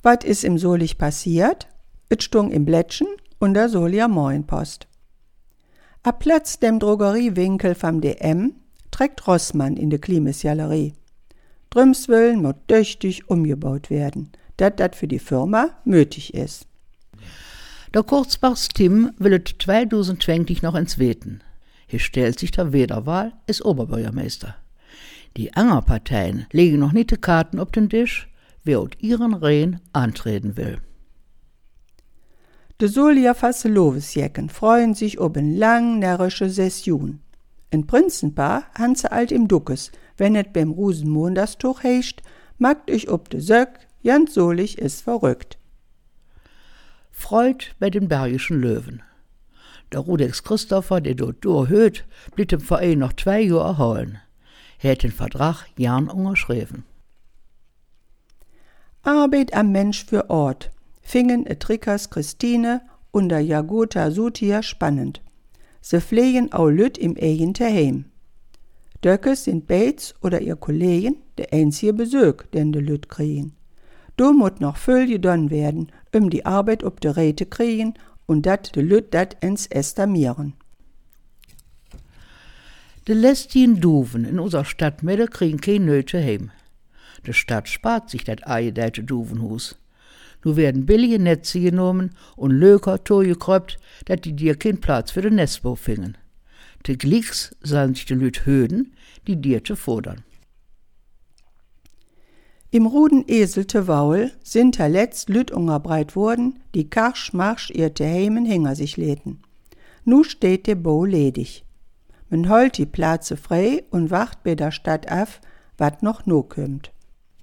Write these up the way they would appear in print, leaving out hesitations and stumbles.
Wat is im Solich passiert? Et stung im Blättchen und der Solier Morgenpost. A Platz dem Drogeriewinkel vom DM trägt Rossmann in de Klimisgalerie. Drüms willen mod tüchtig umgebaut werden, dat für die Firma nötig ist. Der Kurzbachs Tim will et 2020 noch ins Weten. Hier stellt sich der Wiederwahl als Oberbürgermeister. Die anderen Parteien legen noch nicht die Karten auf den Tisch, wer aus ihren Reihen antreten will. De Solier Fasselovesjecken freuen sich ob en lang närrische Session. Ein Prinzenpaar han se alt im Duckes, wenn et beim Rosenmondagstuch heischt, magt ich ob de Söck, ganz Solich is verrückt. Freud bei den Bergischen Löwen. Der Rudex Christopher, der dort durchhört, blieb dem Verein noch 2 Jahre erholen. Er hat den Vertrag gern unterschrieben. Arbeit am Mensch für Ort fingen Trikas Christine und der Jagota Sutia spannend. Sie pflegen auch Lüt im eigenen Heim. Döckes sind Bates oder ihr Kollegen der einzige Besuch, den de Lüt kriegen. Du mut noch viel gedon werden, die Arbeit ob de Räte kriegen und dat de Lüt dat ins estamieren. De lästigen Duven in unserer Stadtmitte kriegen kein Nöte heim. De Stadt spart sich dat eiedeite Duvenhus. Nu werden billige Netze genommen und Löker tollgekräubt, dat die dir kein Platz für den Nestbau fingen. De Glicks sollen sich de Lüt höden, die dir zu fordern. Im Ruden Eselte Waul sind letzt Lüt ungerbreit worden, die karsch-marsch ihr Heimen hinger sich läden. Nu steht der Bau ledig. Man holt die Plätze frei und wacht bei der Stadt af, wat noch no kümmt.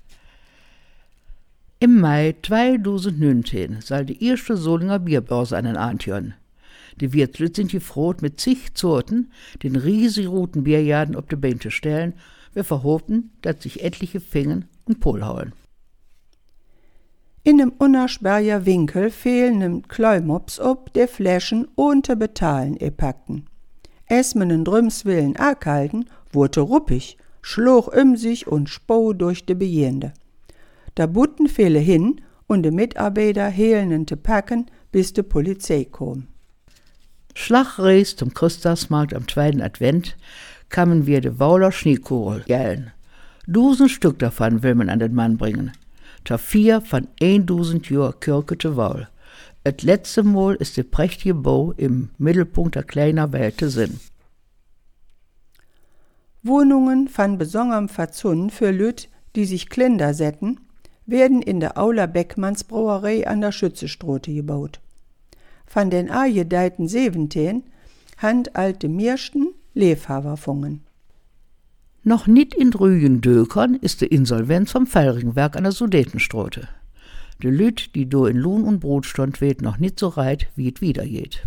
Im Mai 2019 soll die erste Solinger Bierbörse an den Antjörn. Die Wirtslüt sind gefroht mit zig Zorten, den riesig roten Bierjaden auf die Beine zu stellen, wir verhoben, dass sich etliche fingen und Pol hauen. In nem unerschberger Winkel fehlen nem Kleumops ob, der Flaschen ohne Betalen packten. Es men en Drüms willen kalten, wurde ruppig, schloch sich und spau durch de Bejende. Da butten fehle hin und de Mitarbeiter hehlen te packen, bis de Polizei kom. Schlagreis zum Christusmarkt am 2. Advent kamen wir de Wauler Schneekohl gellen. 1000 Stück davon will man an den Mann bringen. Ta 4 von 1000 Jahr Kirche te Waul. Et letzte Mal ist der prächtige Bau im Mittelpunkt der kleiner Welt Sinn. Wohnungen von besonderem Verzun für Lüt, die sich Klinder setten, werden in der Aula Beckmanns Brauerei an der Schützestrote gebaut. Von den agedeiten 17 hand alte Mirsten Lefhaverfungen. Noch nicht in Rügendökern ist die Insolvenz vom Fallringwerk an der Sudetenstraße. De Lüt, die do in Lohn und Brot stand, wird noch nicht so reit, wie es wieder geht.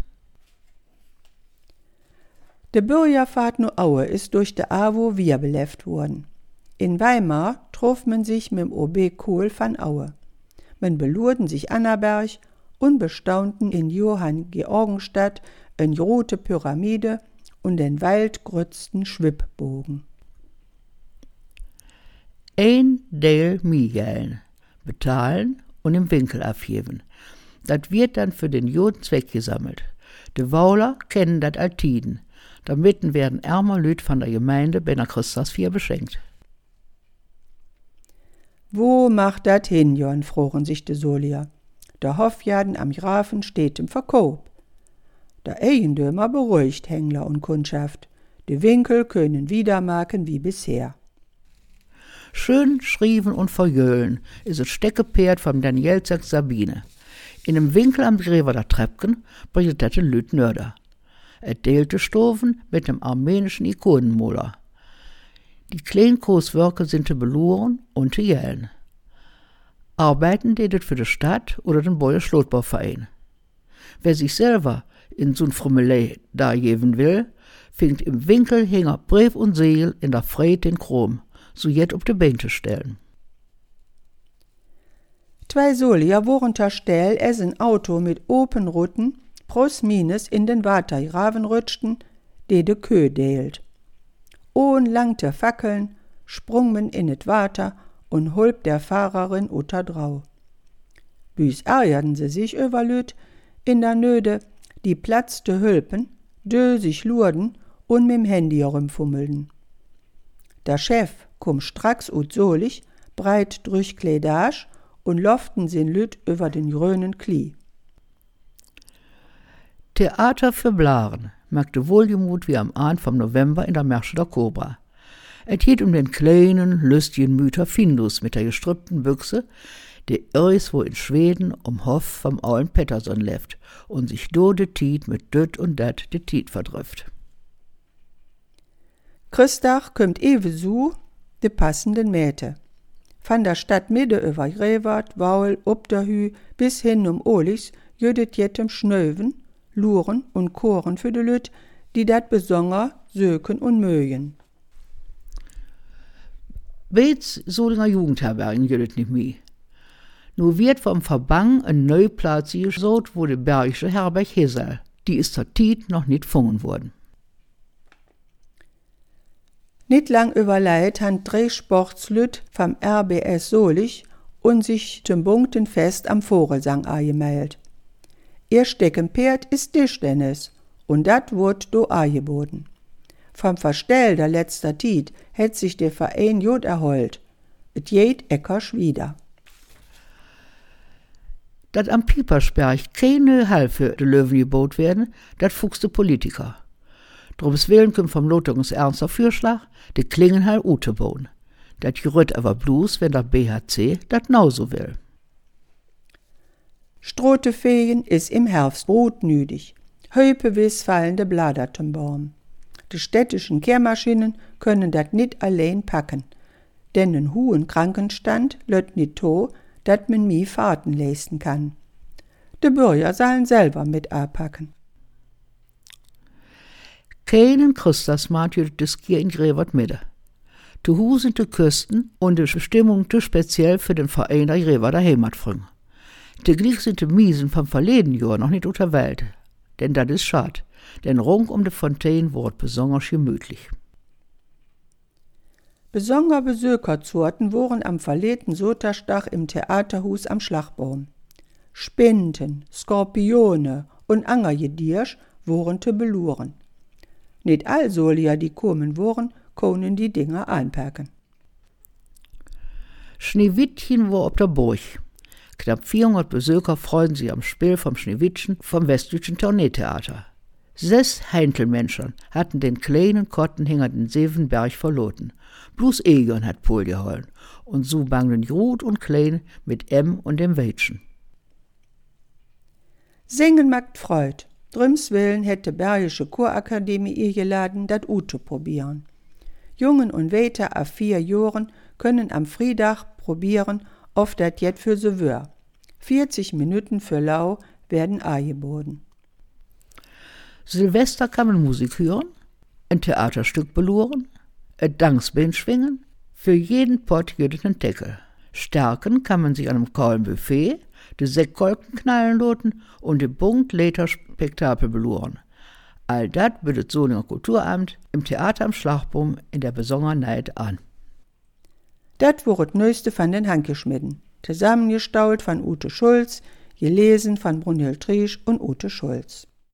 De Bürgerfahrt no Aue ist durch de AWO wiederbelebt worden. In Weimar trof man sich mit dem OB Kohl van Aue. Man belurden sich Annaberg und bestaunten in Johann Georgenstadt en rote Pyramide und den waldgrützten Schwibbogen. Ein Deal Migelen, betalen und im Winkel abheben. Das wird dann für den Jodenzweck gesammelt. De Wauler kennen das Altiden. Damit werden ärmer Lüt von der Gemeinde bei der Christusfeier beschenkt. Wo macht dat hin, Jon, froren sich de Solier. Der Hofjaden am Grafen steht im Verkauf. Der Eigentümer beruhigt Hängler und Kundschaft. Die Winkel können wieder machen wie bisher. Schön schrieven und verjöhlen ist es Steckepferd vom Danielzak Sabine. In einem Winkel am Gräber der Treppken bringt das den Lüt Nörder. Deelte Stoven mit dem armenischen Ikonenmoler. Die Kleinkostwerke sind zu beluren und zu jellen. Arbeiten dedet für die Stadt oder den Beuer Schlotbauverein. Wer sich selber in so'n Frummelei dargeben will, findet im Winkel hinger Brief und Segel in der Freit den Chrom, so jet op de Beine stellen. 2 Solier woren ter Stell es ein Auto mit Openrutten pros minus in den Watergraven rütschten, de Kö deelt. Ohn langte Fackeln sprung men in et Water und holb der Fahrerin uter drau. Büs ärgerten sie sich über Lüt in der Nöde, die Platz zu hülpen, sich lurden und mit'm Handy herumfummelten. Der Chef kom stracks ut solig, breit durch Kleidage und loften sin Lüt über den grünen Kli. Theater für Blaren merkte wohlgemut wie am Abend vom November in der Märsche der Kobra. Es geht den kleinen, lustigen Müter Findus mit der gestrüppten Büchse, der irgendwo in Schweden Hof vom Aulen Pettersson lebt und sich do de Tiet mit düt und dat de Tiet verdrifft. Christach kommt ebenso de passenden Mäte. Von der Stadt Mitte über Grewart, Waul, Obderhü bis hin Olichs jödet jettem Schnöven, Luren und Choren für de Lüt, die dat besonger söken und mögen. Beets Solinger Jugendherbergen jödet nicht mehr. Nur wird vom Verbang ein neuer Platz gesucht, wo die Bergische Herberg Hesel. Die ist zur Tiet noch nicht gefunden worden. Nicht lang überleit han 3 Sportslüt vom RBS Solich und sich zum Punktenfest am Vogelsang angemeldet. Ihr Steckenpferd ist Tischtennis und dat wurd do angeboten. Vom Verstell der letzter Tiet hätt sich der Verein jod erholt. Et geht eckersch wieder. Dat am Piepersberg keine Halt für de Löwen gebot werden, dat fuchste Politiker. Drums Willen kommt vom Lotungs ernster Fürschlag, de Klingenhall Ute bauen. Dat gerütt aber bloß, wenn der BHC dat nauso will. Strotefegen is im Herbst brotnüdig. Höpewiss fallende Blader zum Baum. Die städtischen Kehrmaschinen können dat nit allein packen, denn en hohen Krankenstand löt nit to, dat man mi Fahrten leisten kann. De Bürger sollen selber mit anpacken. Keinen Christusmarkt jüdet des Gier in Grewart Mitte. De Hus sind de Küsten und de Bestimmung te speziell für den Verein der Grewater Heimat früng. De glich sind de Miesen vom verleden Jahr noch nicht unter Welt, denn dat is schad, denn rund de Fontäne ward besonders gemütlich. Besonger Besökerzorten waren am verleden Sotterstach im Theaterhus am Schlagbaum. Spinten, Skorpione und Angerjediersch waren te beluren. Nicht all Solier, die kommen waren, können die Dinger anpacken. Schneewittchen war ob der Burg. Knapp 400 Besucher freuen sich am Spiel vom Schneewittchen vom Westdeutschen Tourneetheater. 6 Heintelmenschen hatten den kleinen Kotten hinter den Sevenberg verloten. Bloß Egon hat Pol geholfen und so bangen Jod und Klein mit und dem Wäldchen. Singen macht Freud. Drüms Willen hätte Bergische Chorakademie ihr geladen, dat Ute probieren. Jungen und Väter ab 4 Jahren können am Friedach probieren, ob dat jet für se wär. 40 Minuten für lau werden angeboten. Silvester kann man Musik hören, ein Theaterstück beluren, ein Dangsbein schwingen, für jeden Pott jüdet ein Deckel. Stärken kann man sich an einem kahlen Buffet, de Sektkolken knallen loten und de Punkt-Later Spektakel beluren. All dat bietet Solinger Kulturamt im Theater am Schlagbaum in der Besonderheit an. Dat wurd neueste von den Hankeschmidden, zusammengestaut von Ute Schulz, gelesen von Brunhild Triesch und Ute Schulz.